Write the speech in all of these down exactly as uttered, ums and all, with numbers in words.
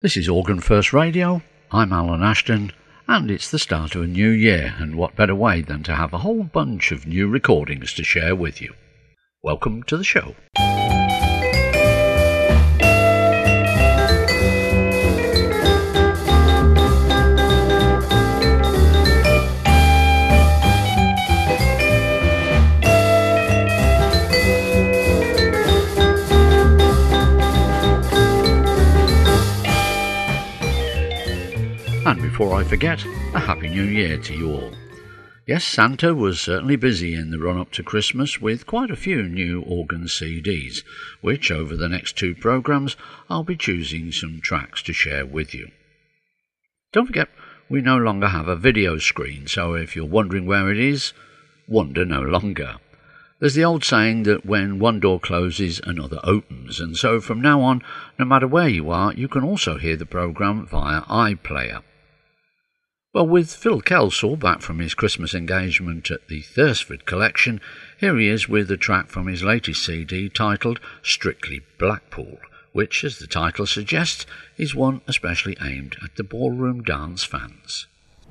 This is Organ First Radio. I'm Alan Ashton, and it's the start of a new year, and what better way than to have a whole bunch of new recordings to share with you. Welcome to the show. And before I forget, a Happy New Year to you all. Yes, Santa was certainly busy in the run-up to Christmas with quite a few new organ C Ds, which over the next two programmes I'll be choosing some tracks to share with you. Don't forget, we no longer have a video screen, so if you're wondering where it is, wonder no longer. There's the old saying that when one door closes, another opens, and so from now on, no matter where you are, you can also hear the programme via iPlayer. Well, with Phil Kelsall back from his Christmas engagement at the Thursford Collection, here he is with a track from his latest C D titled Strictly Blackpool, which, as the title suggests, is one especially aimed at the ballroom dance fans.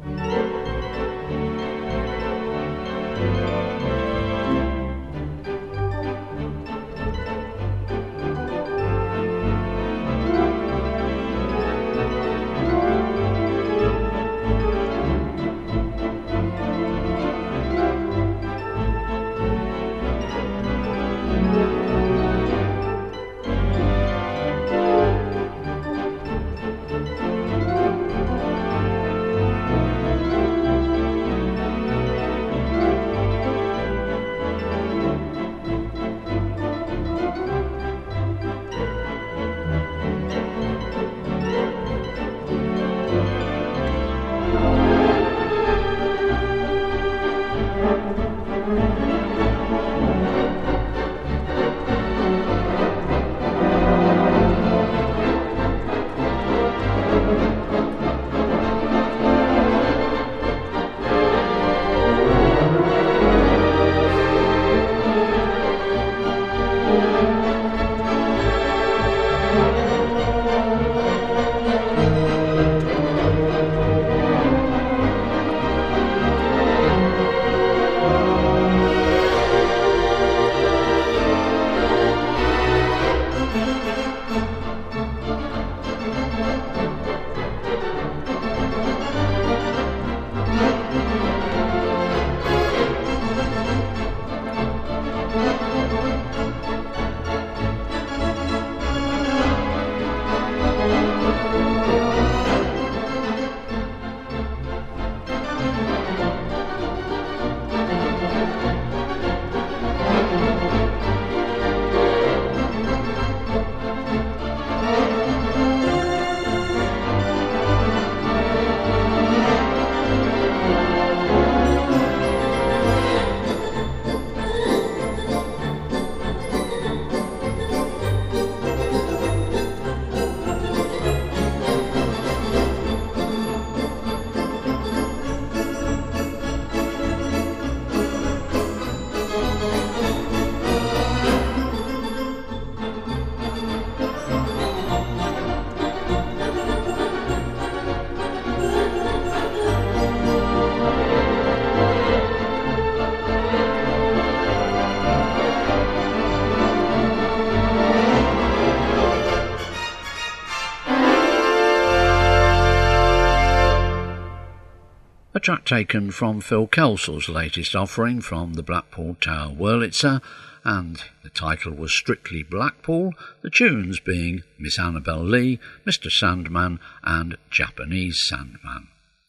Track taken from Phil Kelsall's latest offering from the Blackpool Tower Wurlitzer, and the title was Strictly Blackpool, the tunes being Miss Annabel Lee, Mister Sandman and Japanese Sandman.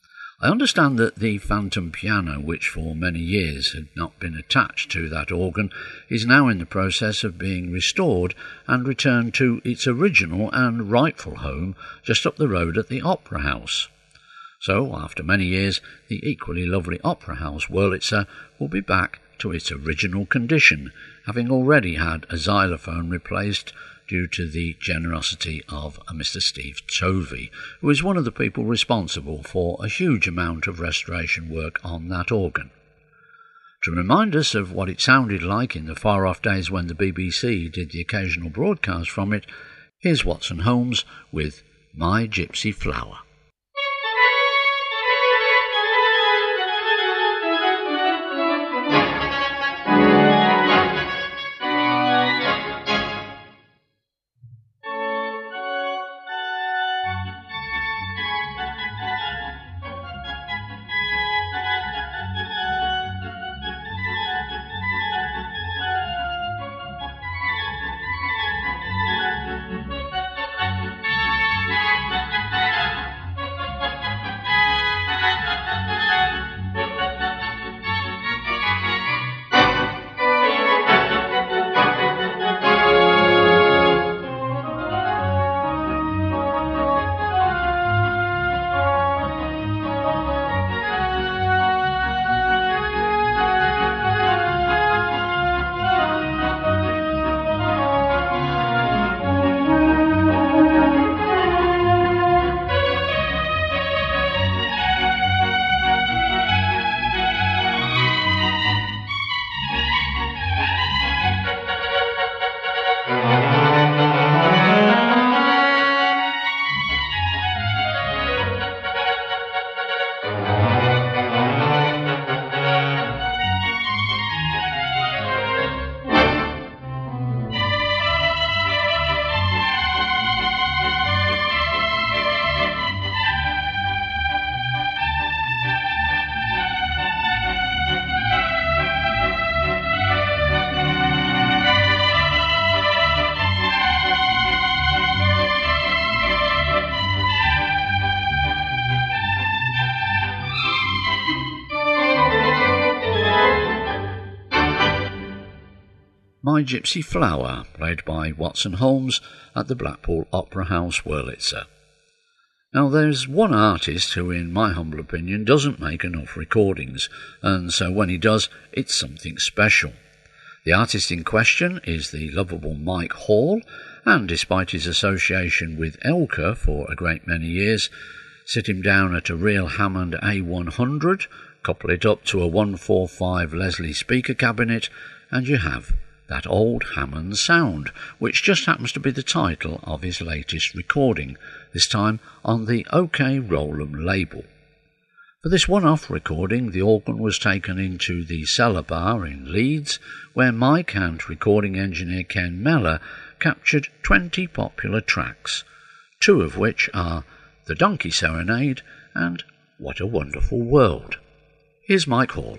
I understand that the phantom piano, which for many years had not been attached to that organ, is now in the process of being restored and returned to its original and rightful home just up the road at the Opera House. So, after many years, the equally lovely Opera House Wurlitzer will be back to its original condition, having already had a xylophone replaced due to the generosity of a Mister Steve Tovey, who is one of the people responsible for a huge amount of restoration work on that organ. To remind us of what it sounded like in the far-off days when the B B C did the occasional broadcast from it, here's Watson Holmes with My Gypsy Flower. My Gypsy Flower, played by Watson Holmes at the Blackpool Opera House, Wurlitzer. Now, there's one artist who, in my humble opinion, doesn't make enough recordings, and so when he does, it's something special. The artist in question is the lovable Mike Hall, and despite his association with Elka for a great many years, sit him down at a real Hammond A one hundred, couple it up to a one forty-five Leslie speaker cabinet, and you have that old Hammond sound, which just happens to be the title of his latest recording, this time on the OK Roll'em label. For this one-off recording, the organ was taken into the Cellar Bar in Leeds, where Mike and recording engineer Ken Meller captured twenty popular tracks, two of which are The Donkey Serenade and What a Wonderful World. Here's Mike Hall.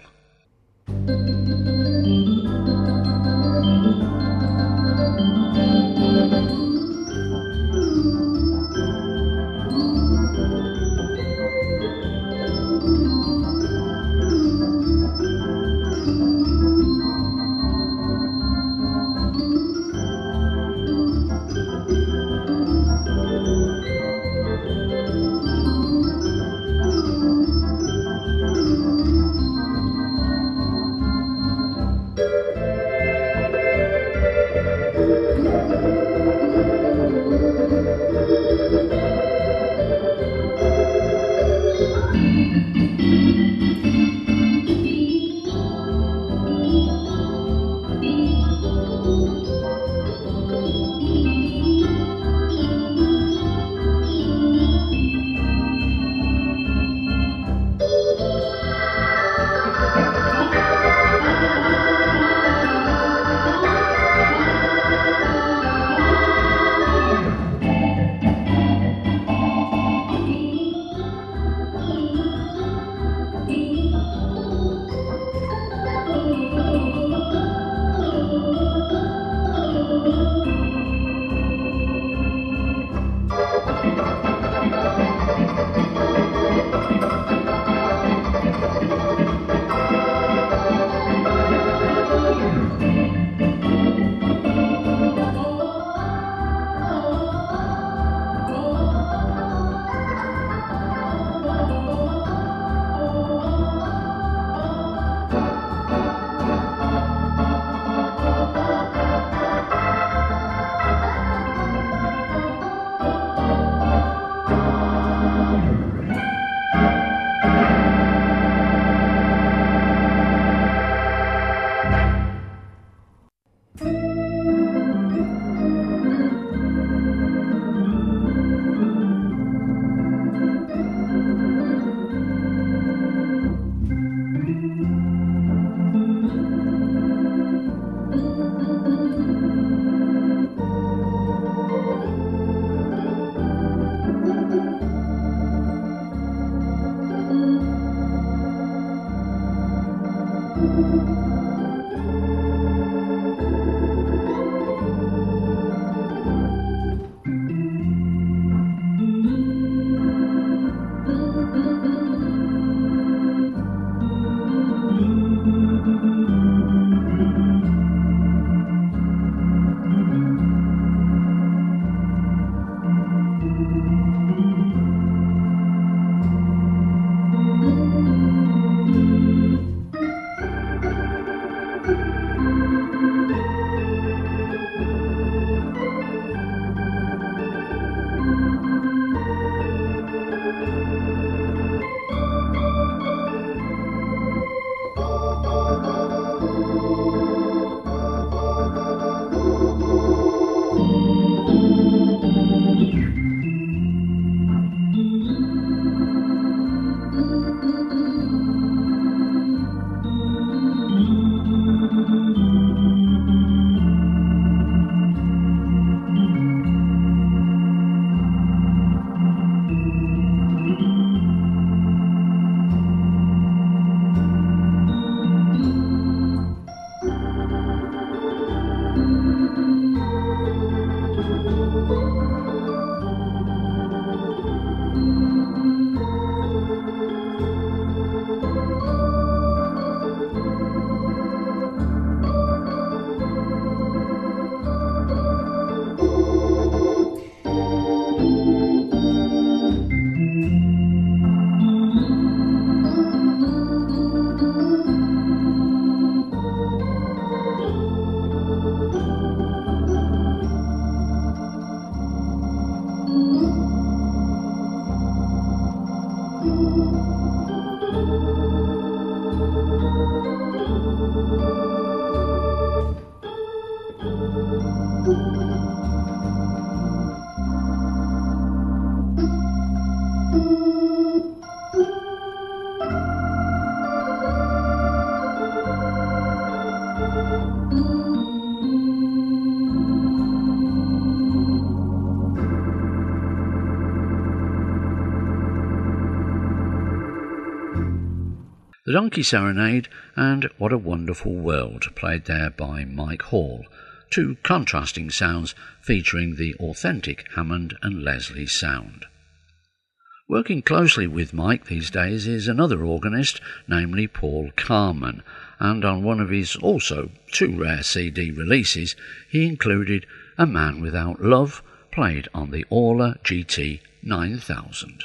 The Donkey Serenade and What a Wonderful World, played there by Mike Hall, two contrasting sounds featuring the authentic Hammond and Leslie sound. Working closely with Mike these days is another organist, namely Paul Carman, and on one of his also two rare C D releases he included A Man Without Love, played on the Orla G T nine thousand.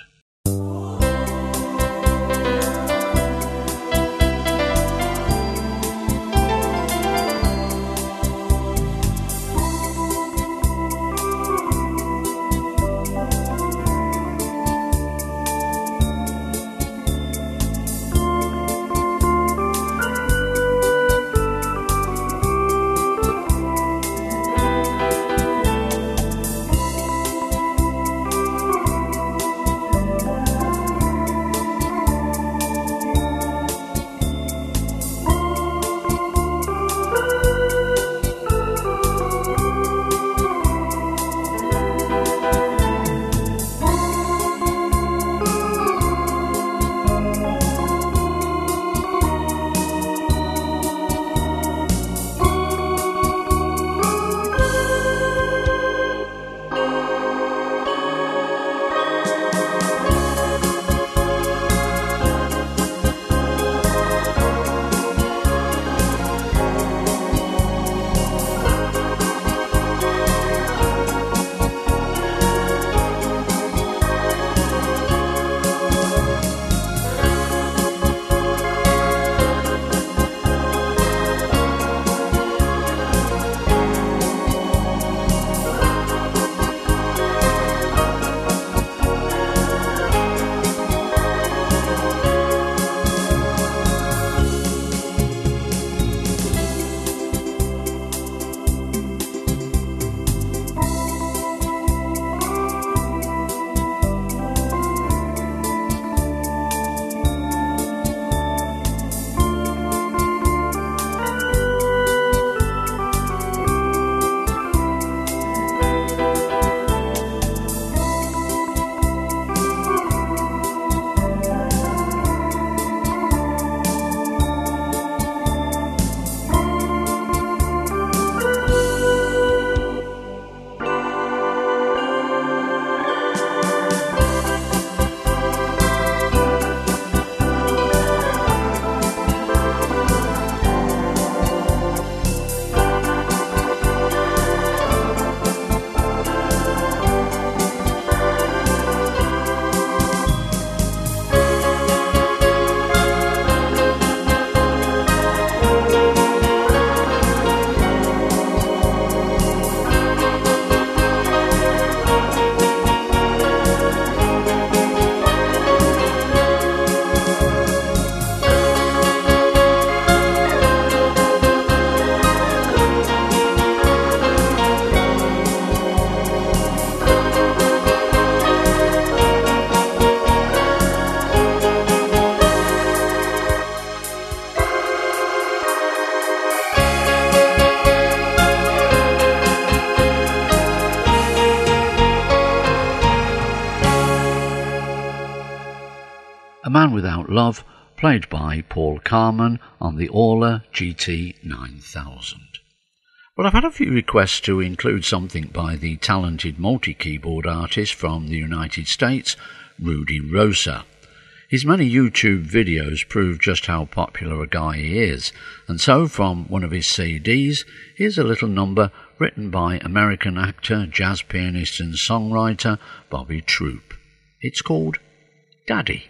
Man Without Love, played by Paul Carman on the Orla G T nine thousand. Well, I've had a few requests to include something by the talented multi-keyboard artist from the United States, Rudy Rosa. His many YouTube videos prove just how popular a guy he is, and so from one of his C Ds, here's a little number written by American actor, jazz pianist and songwriter Bobby Troup. It's called Daddy.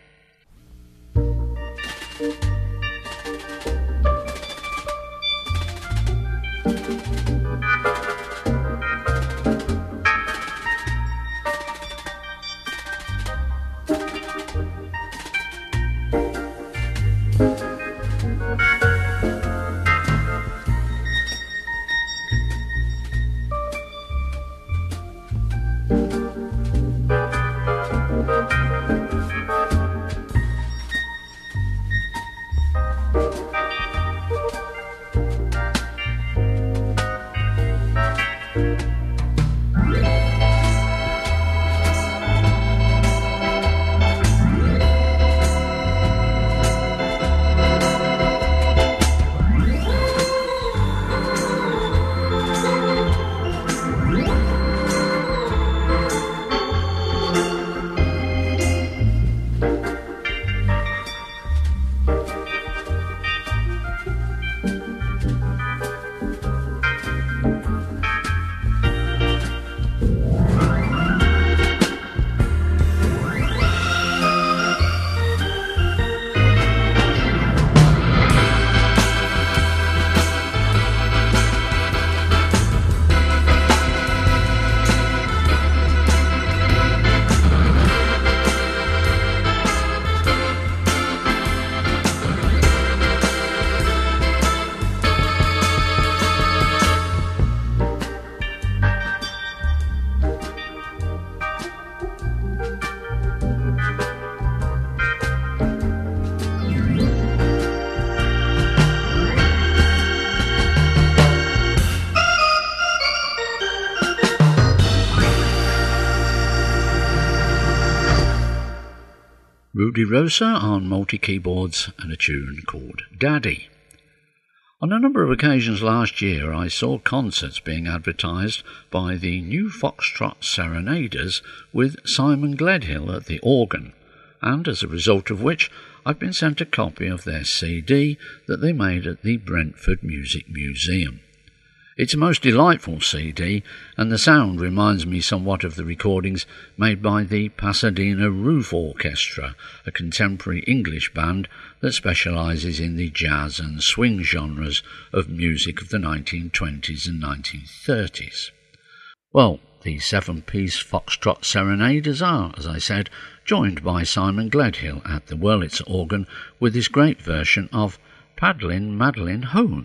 Rudy Rosa on multi-keyboards and a tune called Daddy. On a number of occasions last year I saw concerts being advertised by the New Foxtrot Serenaders with Simon Gledhill at the organ, and as a result of which I've been sent a copy of their C D that they made at the Brentford Music Museum. It's a most delightful C D, and the sound reminds me somewhat of the recordings made by the Pasadena Roof Orchestra, a contemporary English band that specialises in the jazz and swing genres of music of the nineteen twenties and nineteen thirties. Well, the seven-piece Foxtrot Serenaders are, as I said, joined by Simon Gledhill at the Wurlitzer organ with his great version of Paddlin' Madeline Home.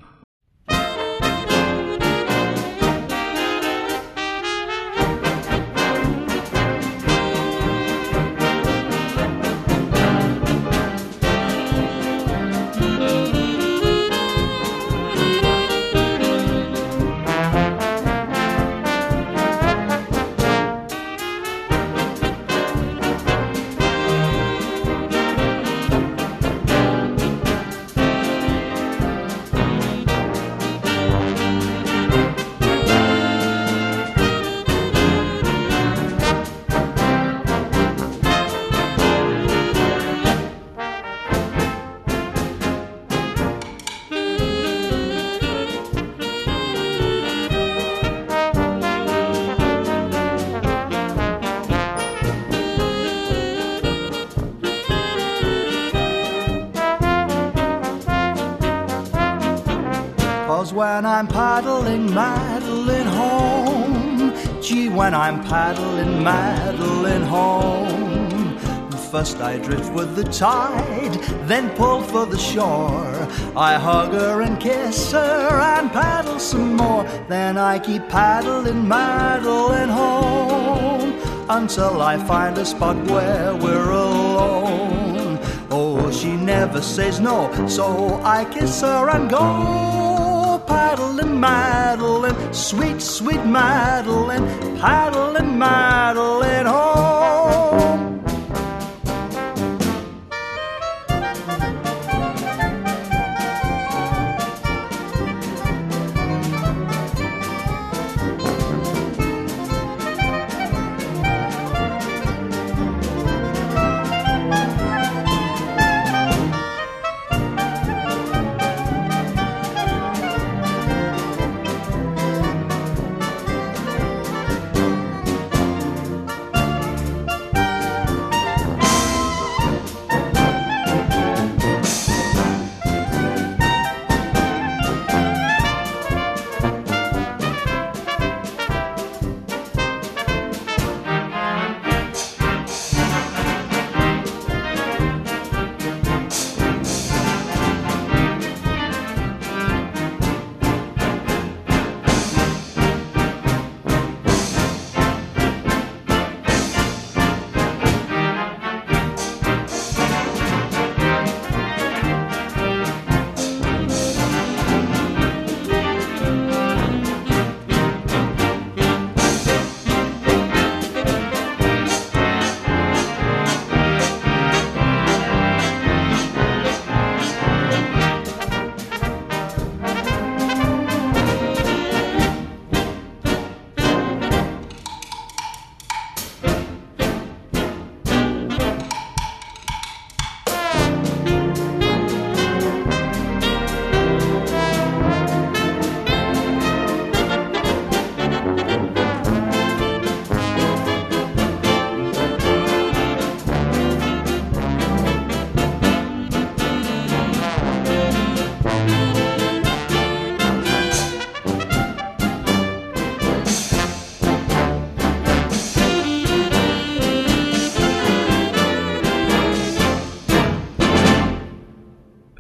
When I'm paddling Madeline home, gee, when I'm paddling Madeline home, first I drift with the tide, then pull for the shore. I hug her and kiss her and paddle some more. Then I keep paddling Madeline home until I find a spot where we're alone. Oh, she never says no, so I kiss her and go. Paddling Madeline, sweet, sweet Madeline, paddling Madeline home.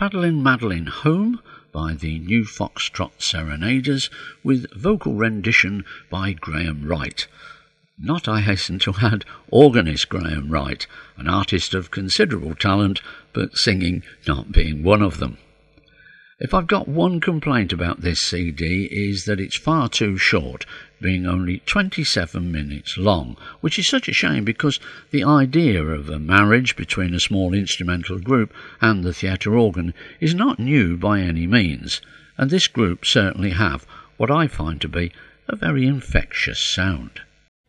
Paddlin' Madeline Home by the New Foxtrot Serenaders with vocal rendition by Graham Wright. Not, I hasten to add, organist Graham Wright, an artist of considerable talent, but singing not being one of them. If I've got one complaint about this C D is that it's far too short, being only twenty-seven minutes long, which is such a shame because the idea of a marriage between a small instrumental group and the theatre organ is not new by any means, and this group certainly have what I find to be a very infectious sound.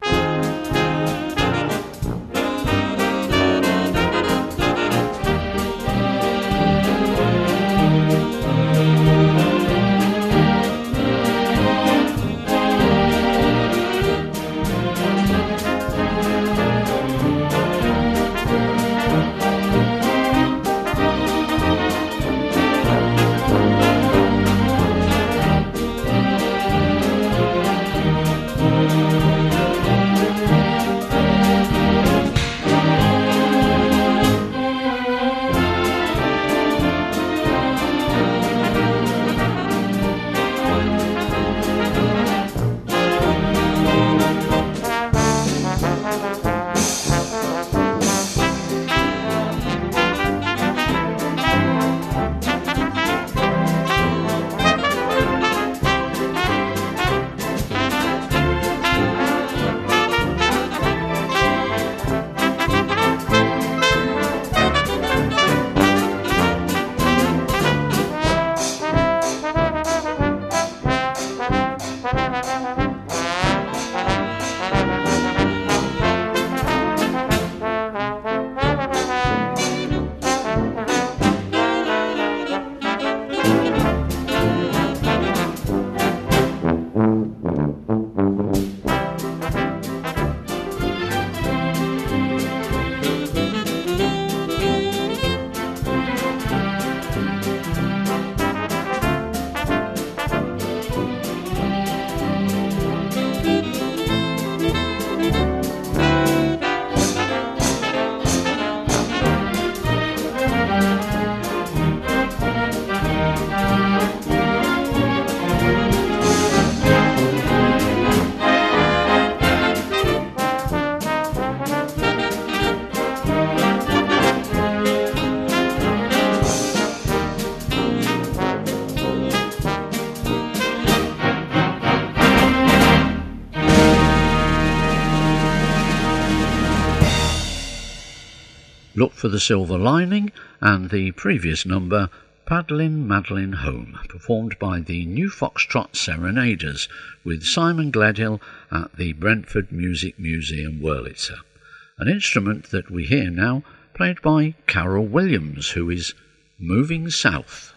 Look for the Silver Lining and the previous number, Paddlin' Madeline Home, performed by the New Foxtrot Serenaders with Simon Gledhill at the Brentford Music Museum, Wurlitzer. An instrument that we hear now played by Carol Williams, who is moving south.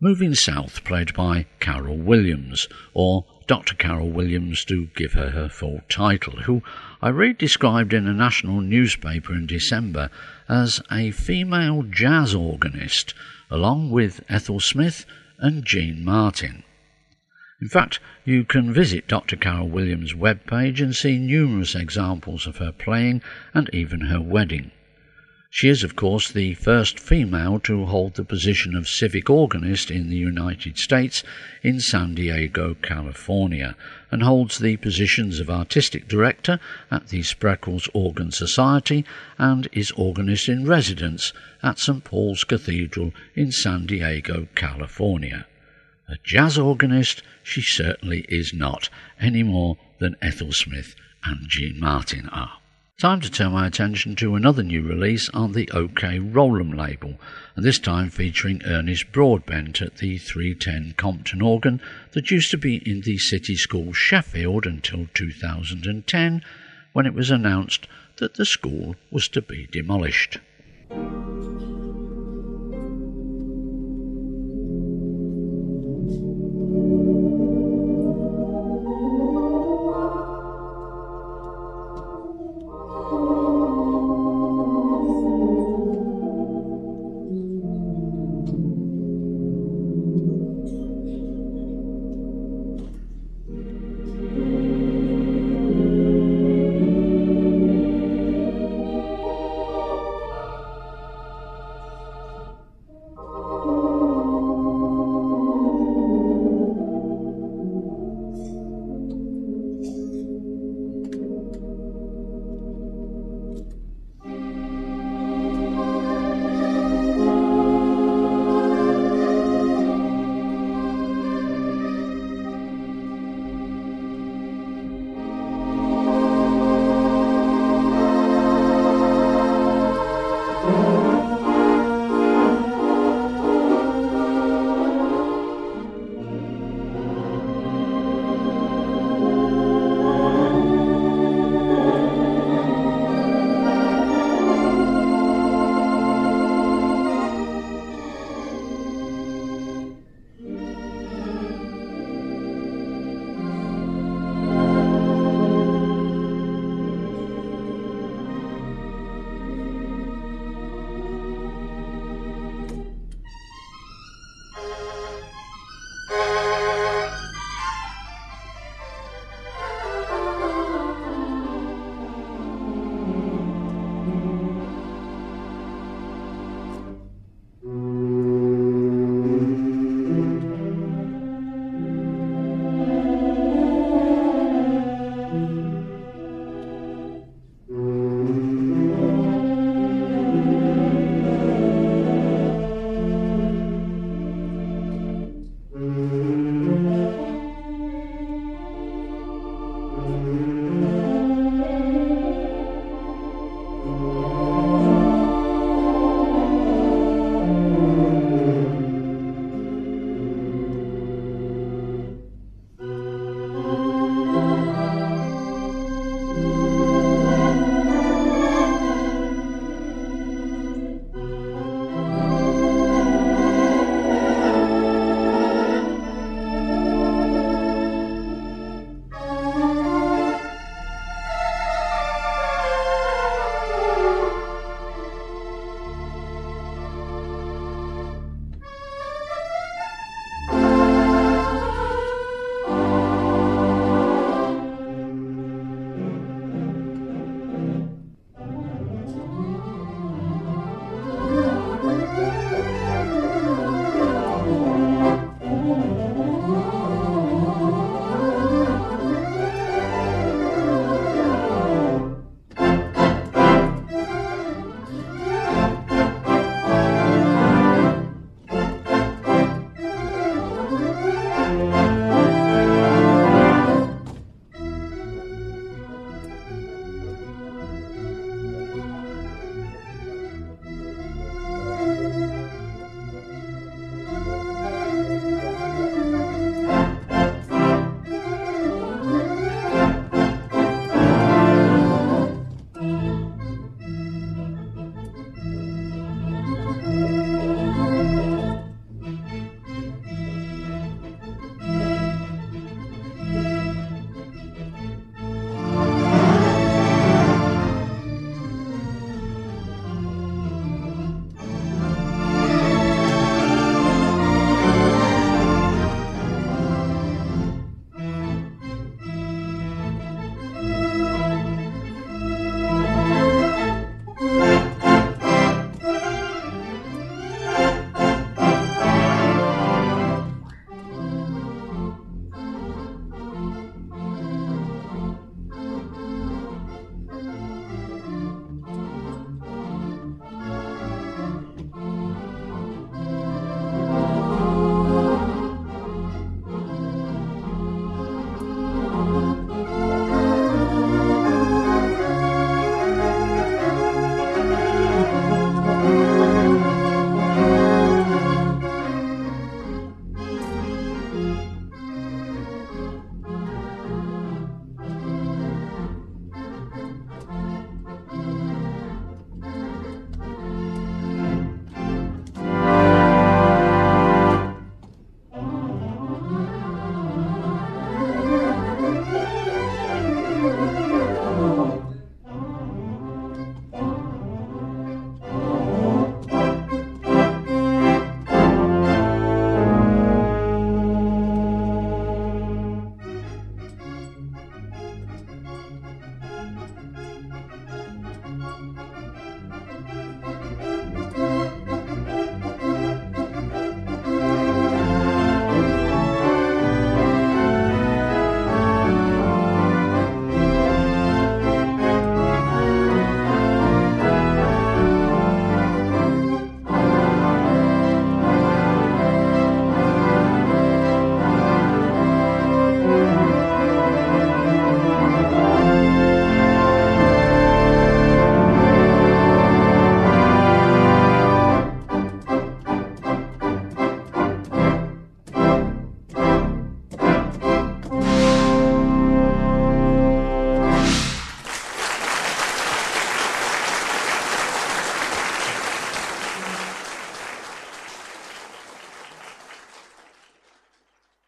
Moving South, played by Carol Williams, or Doctor Carol Williams to give her her full title, who I read described in a national newspaper in December as a female jazz organist, along with Ethel Smith and Jean Martin. In fact, you can visit Doctor Carol Williams' webpage and see numerous examples of her playing and even her wedding. She is, of course, the first female to hold the position of civic organist in the United States in San Diego, California, and holds the positions of artistic director at the Spreckels Organ Society and is organist in residence at Saint Paul's Cathedral in San Diego, California. A jazz organist she certainly is not, any more than Ethel Smith and Jean Martin are. Time to turn my attention to another new release on the OK Rollum label, and this time featuring Ernest Broadbent at the three ten Compton organ that used to be in the City School Sheffield until two thousand ten, when it was announced that the school was to be demolished.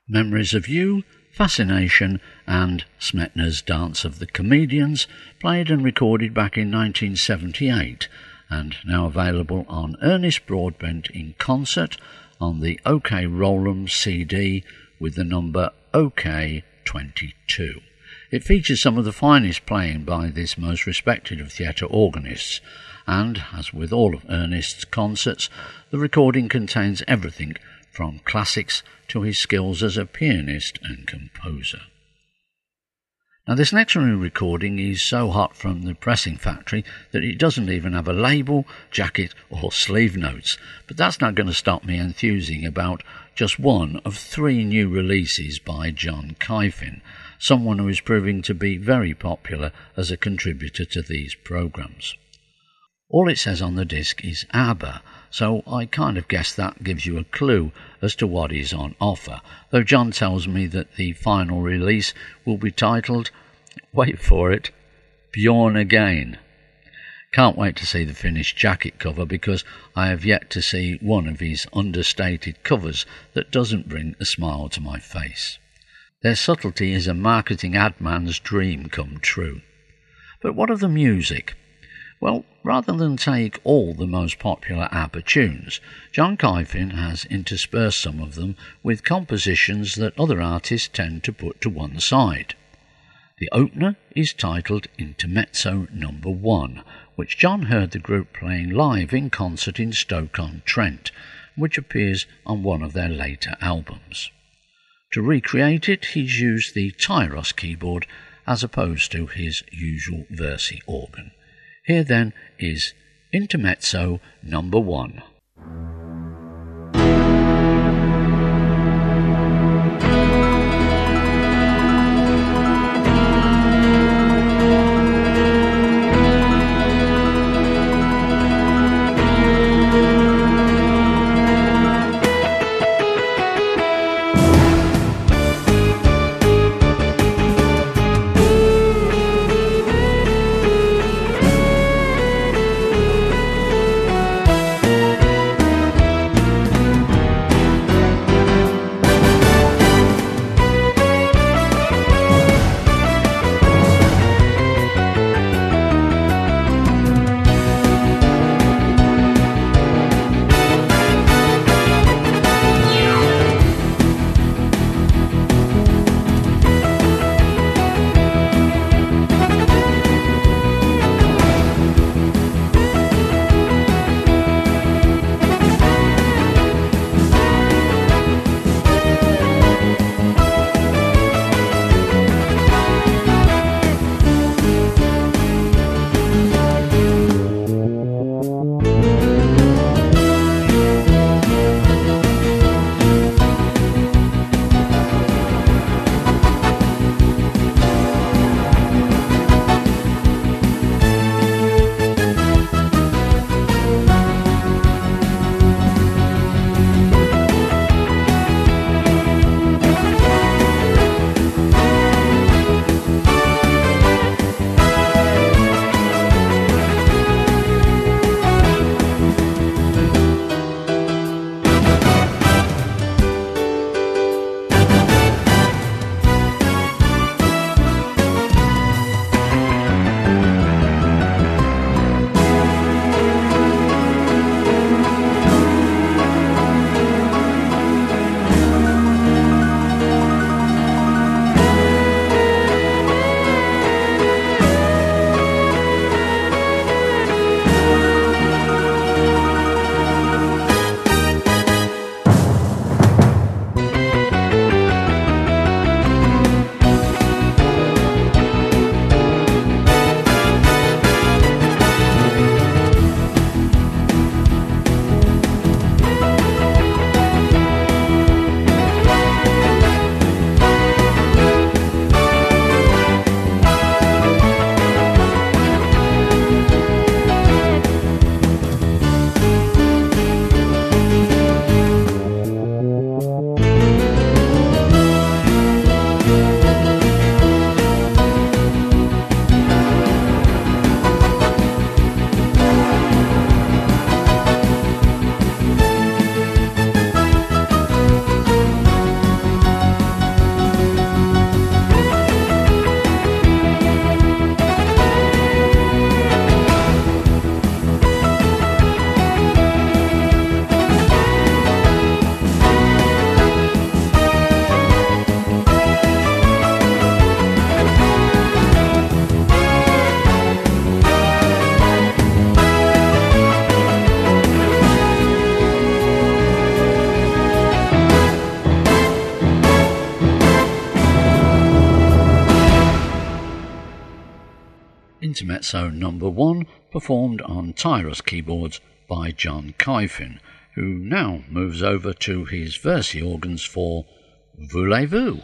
Memories of You, Fascination and Smetna's Dance of the Comedians, played and recorded back in nineteen seventy-eight and now available on Ernest Broadbent in concert on the OK Roll'em C D with the number O K twenty-two. It features some of the finest playing by this most respected of theatre organists, and, as with all of Ernest's concerts, the recording contains everything from classics to his skills as a pianist and composer. Now, this next recording is so hot from the pressing factory that it doesn't even have a label, jacket or sleeve notes, but that's not going to stop me enthusing about just one of three new releases by John Kyfin, someone who is proving to be very popular as a contributor to these programmes. All it says on the disc is ABBA, so I kind of guess that gives you a clue as to what is on offer, though John tells me that the final release will be titled, wait for it, Bjorn Again. Can't wait to see the finished jacket cover because I have yet to see one of his understated covers that doesn't bring a smile to my face. Their subtlety is a marketing ad man's dream come true. But what of the music? Well, rather than take all the most popular ABBA tunes, John Kyfin has interspersed some of them with compositions that other artists tend to put to one side. The opener is titled Intermezzo Number One, which John heard the group playing live in concert in Stoke-on-Trent, which appears on one of their later albums. To recreate it, he's used the Tyros keyboard as opposed to his usual Versi organ. Here then is Intermezzo Number One. Intermezzo number one, performed on Tyrus keyboards by John Kyfin, who now moves over to his Versi organs for Voulez-Vous.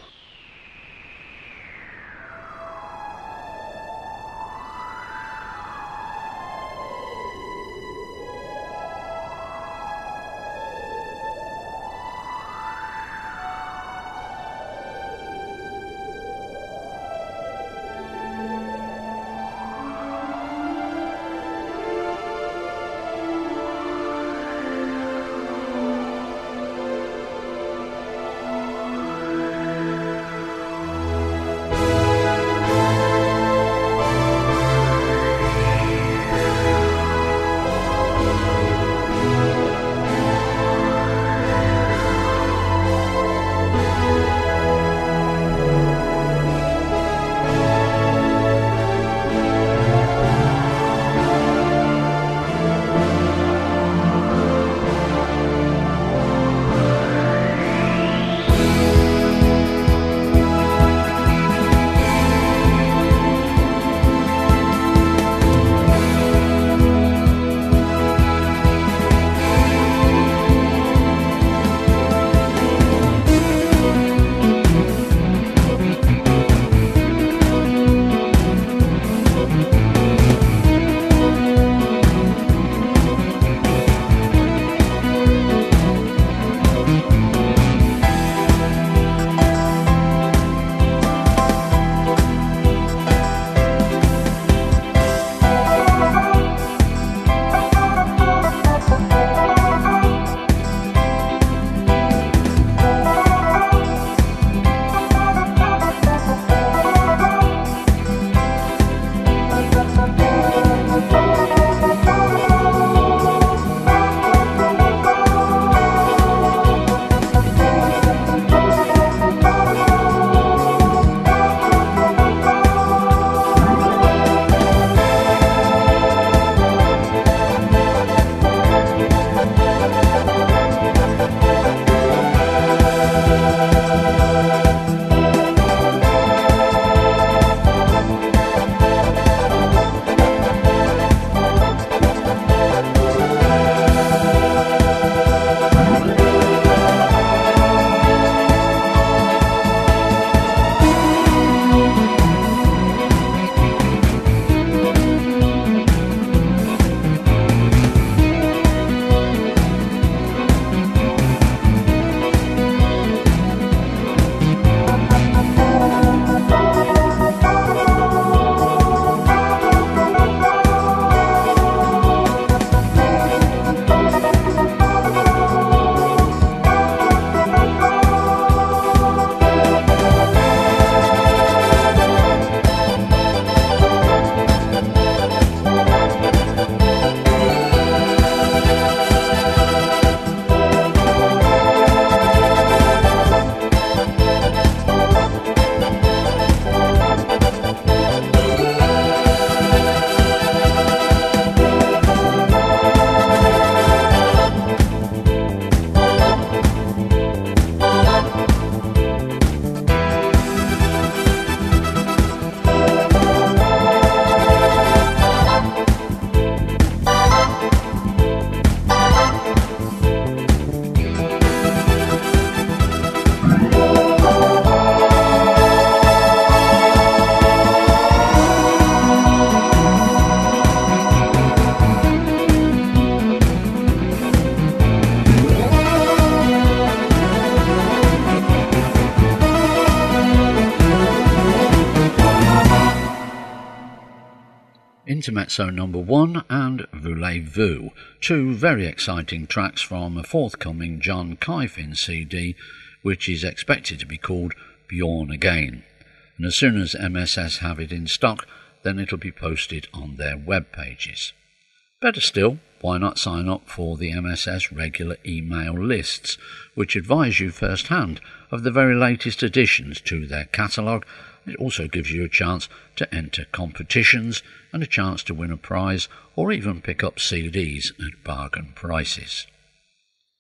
Intermezzo number one and Voulez-Vous, two very exciting tracks from a forthcoming John Kyfin C D, which is expected to be called Bjorn Again. And as soon as M S S have it in stock, then it'll be posted on their web pages. Better still, why not sign up for the M S S regular email lists, which advise you firsthand of the very latest additions to their catalogue. It also gives you a chance to enter competitions and a chance to win a prize or even pick up C Ds at bargain prices.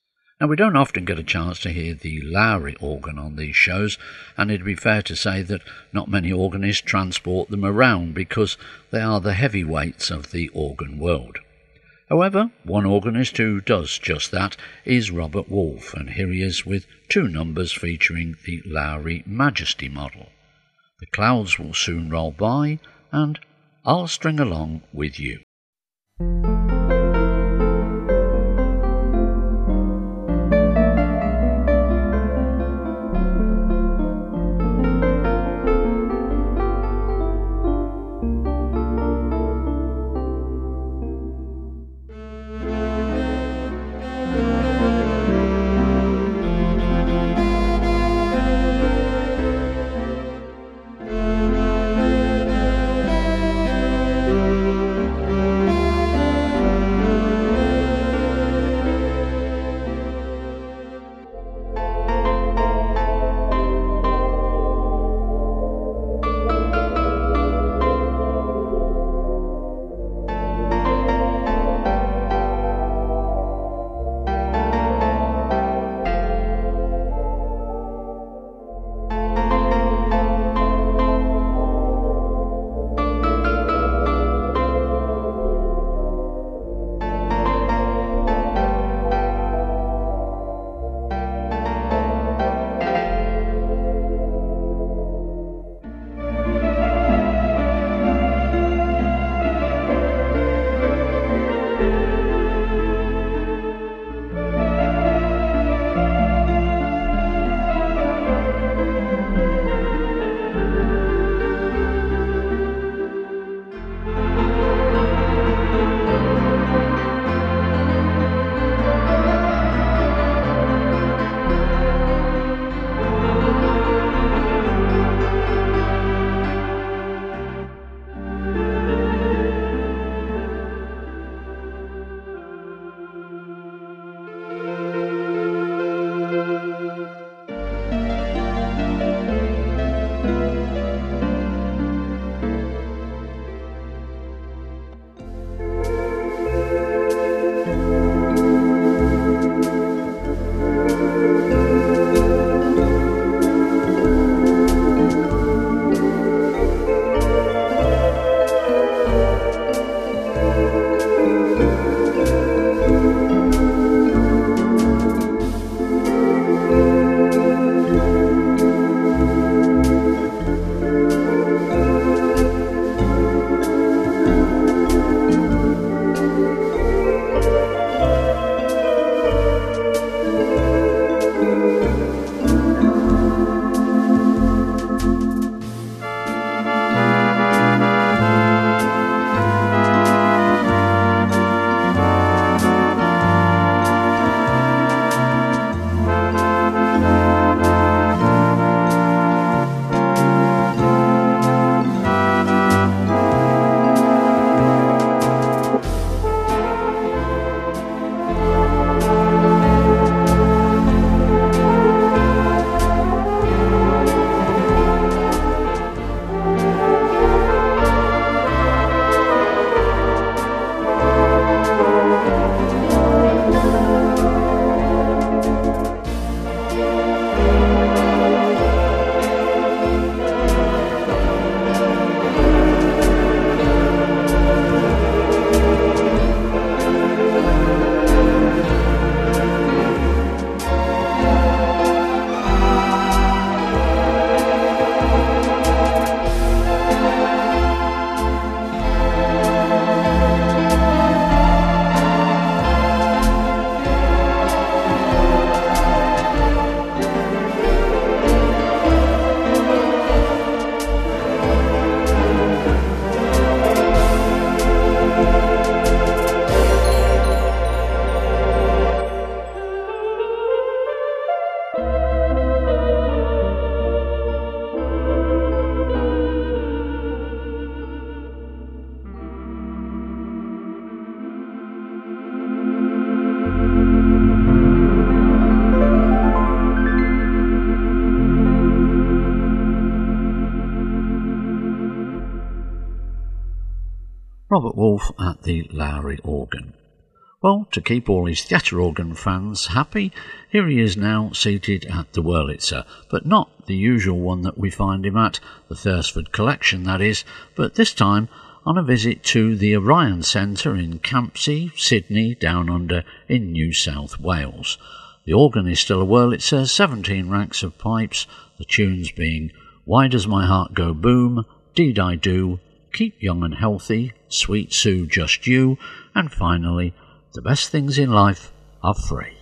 Now, we don't often get a chance to hear the Lowrey organ on these shows, and it'd be fair to say that not many organists transport them around because they are the heavyweights of the organ world. However, one organist who does just that is Robert Wolfe, and here he is with two numbers featuring the Lowrey Majesty model. The Clouds Will Soon Roll By, and I'll String Along With You. Robert Wolfe at the Lowrey organ. Well, to keep all his theatre organ fans happy, here he is now seated at the Wurlitzer, but not the usual one that we find him at, the Thursford Collection that is, but this time on a visit to the Orion Centre in Campsie, Sydney, down under in New South Wales. The organ is still a Wurlitzer, seventeen ranks of pipes, the tunes being Why Does My Heart Go Boom, Deed I Do, Keep Young and Healthy, Sweet Sue Just You, and finally, The Best Things in Life Are Free.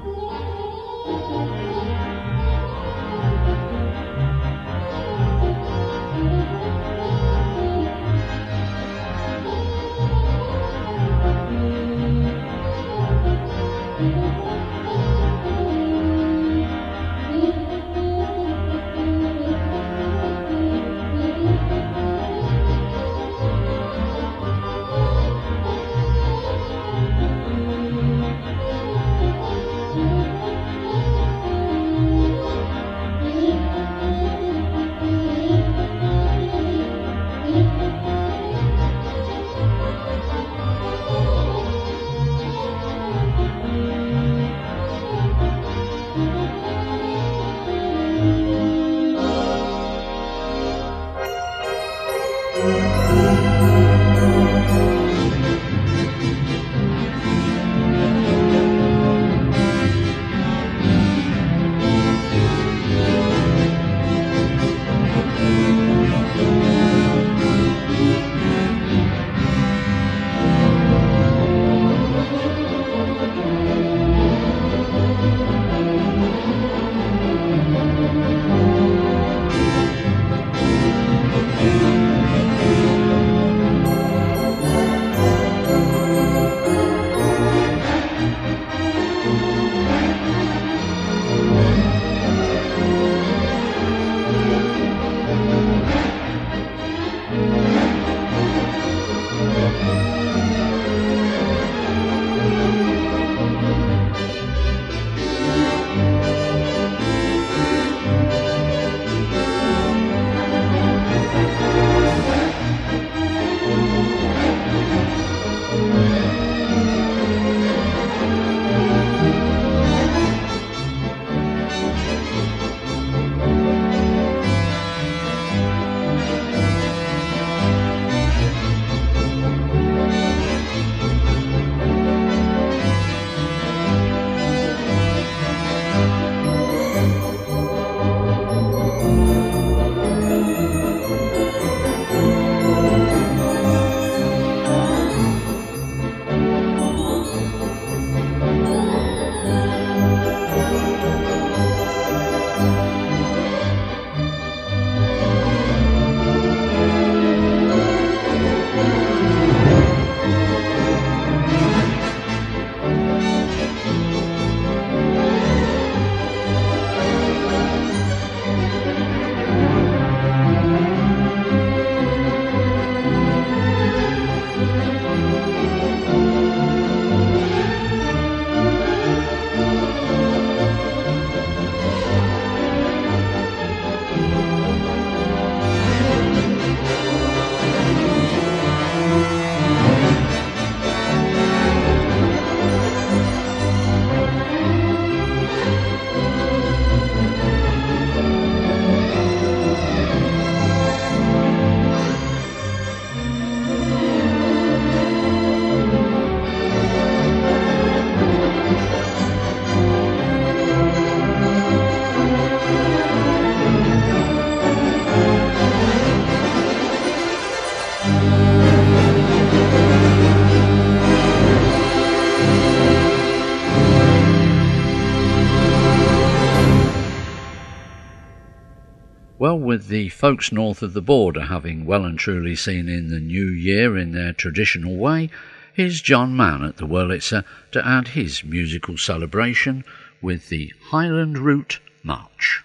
Well, with the folks north of the border having well and truly seen in the new year in their traditional way, here's John Mann at the Wurlitzer to add his musical celebration with the Highland Route March.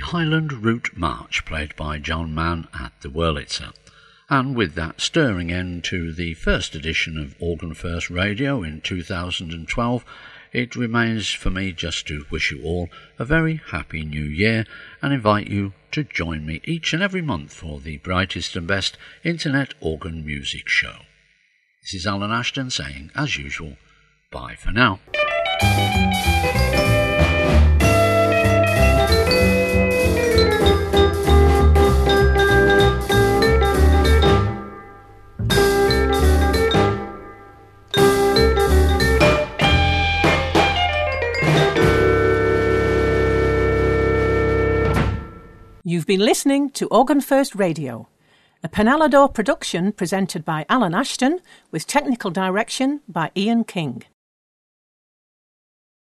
Highland Route March played by John Mann at the Wurlitzer. And with that stirring end to the first edition of Organ First Radio in two thousand twelve, it remains for me just to wish you all a very happy new year and invite you to join me each and every month for the brightest and best internet organ music show. This is Alan Ashton saying, as usual, bye for now. You've been listening to Organ First Radio, a Penalador production presented by Alan Ashton with technical direction by Ian King.